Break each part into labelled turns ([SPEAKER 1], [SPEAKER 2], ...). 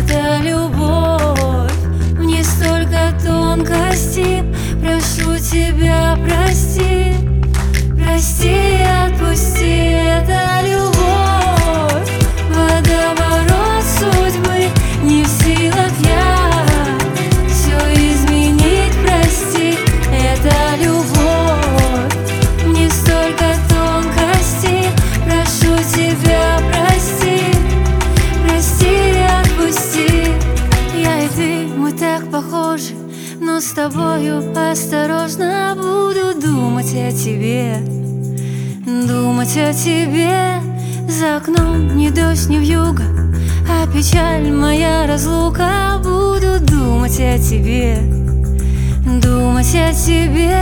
[SPEAKER 1] это любовь. Мне столько тонкостей, прошу тебя, прости, прости и отпусти. Это любовь, водоворот судьбы, не в силах я все изменить, прости. Это любовь, мне столько тонкостей, прошу тебя, прости, прости и отпусти. Я и ты, мы так похожи, но с тобою осторожно буду думать о тебе, думать о тебе. За окном ни дождь, ни вьюга, а печаль моя разлука. Буду думать о тебе, думать о тебе.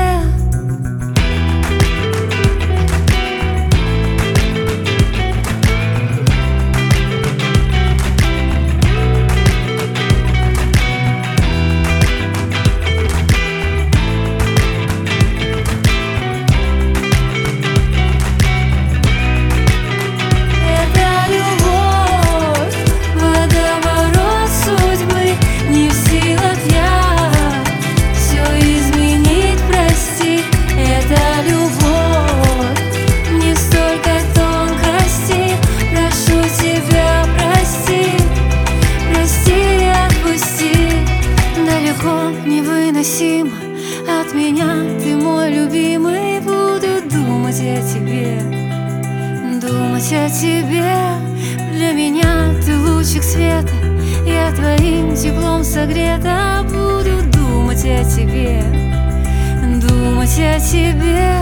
[SPEAKER 1] Невыносимо от меня, ты мой любимый. Буду думать о тебе, думать о тебе. Для меня ты лучик света, я твоим теплом согрета. Буду думать о тебе, думать о тебе.